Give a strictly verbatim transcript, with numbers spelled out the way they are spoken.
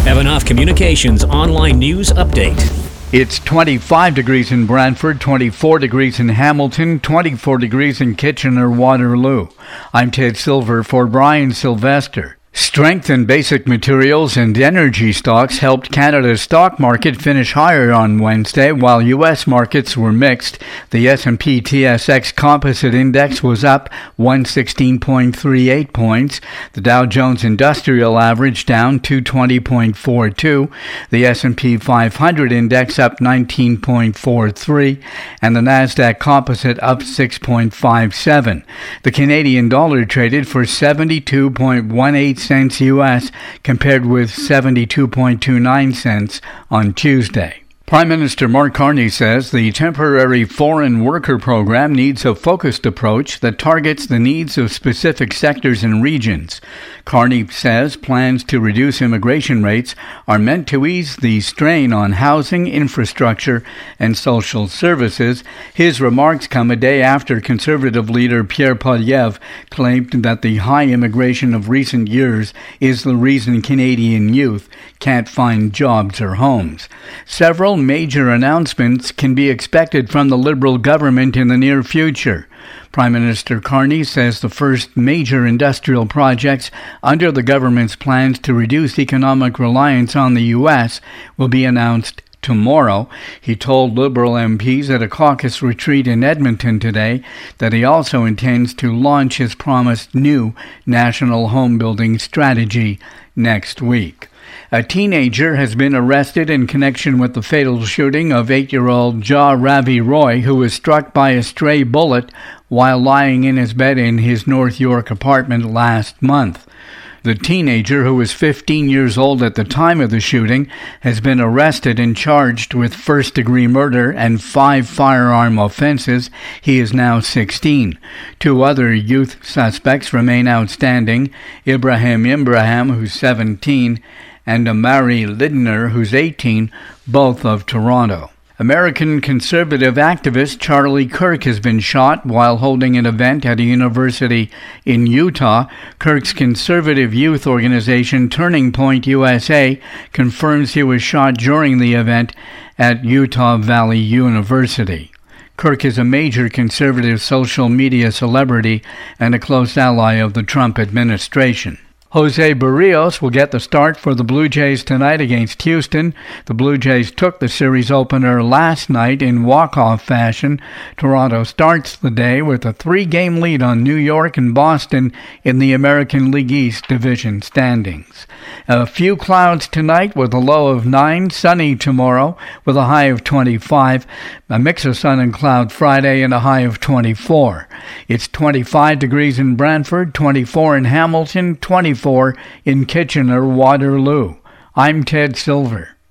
Evanoff Communications online news update. It's twenty-five degrees in Brantford, twenty-four degrees in Hamilton, twenty-four degrees in Kitchener-Waterloo. I'm Ted Silver for Brian Sylvester. Strength in basic materials and energy stocks helped Canada's stock market finish higher on Wednesday, while U S markets were mixed. The S and P T S X Composite Index was up one hundred sixteen point three eight points. The Dow Jones Industrial Average down two hundred twenty point four two. The S and P five hundred Index up nineteen point four three. And the Nasdaq Composite up six point five seven. The Canadian dollar traded for seventy-two point one eight cents U S compared with seventy-two point two nine cents on Tuesday. Prime Minister Mark Carney says the temporary foreign worker program needs a focused approach that targets the needs of specific sectors and regions. Carney says plans to reduce immigration rates are meant to ease the strain on housing, infrastructure, and social services. His remarks come a day after Conservative leader Pierre Poilievre claimed that the high immigration of recent years is the reason Canadian youth can't find jobs or homes. Several major announcements can be expected from the Liberal government in the near future. Prime Minister Carney says the first major industrial projects under the government's plans to reduce economic reliance on the U S will be announced tomorrow. He told Liberal M Ps at a caucus retreat in Edmonton today that he also intends to launch his promised new national home building strategy next week. A teenager has been arrested in connection with the fatal shooting of eight-year-old Ja Ravi Roy, who was struck by a stray bullet while lying in his bed in his North York apartment last month. The teenager, who was fifteen years old at the time of the shooting, has been arrested and charged with first-degree murder and five firearm offenses. He is now sixteen. Two other youth suspects remain outstanding: Ibrahim Ibrahim, who's seventeen, and Amari Lidner, who's eighteen, both of Toronto. American conservative activist Charlie Kirk has been shot while holding an event at a university in Utah. Kirk's conservative youth organization Turning Point U S A confirms he was shot during the event at Utah Valley University. Kirk is a major conservative social media celebrity and a close ally of the Trump administration. Jose Barrios will get the start for the Blue Jays tonight against Houston. The Blue Jays took the series opener last night in walk-off fashion. Toronto starts the day with a three-game lead on New York and Boston in the American League East Division standings. A few clouds tonight with a low of nine, sunny tomorrow with a high of twenty-five, a mix of sun and cloud Friday and a high of twenty-four. It's twenty-five degrees in Brantford, twenty-four in Hamilton, twenty-four in Kitchener-Waterloo. I'm Ted Silver.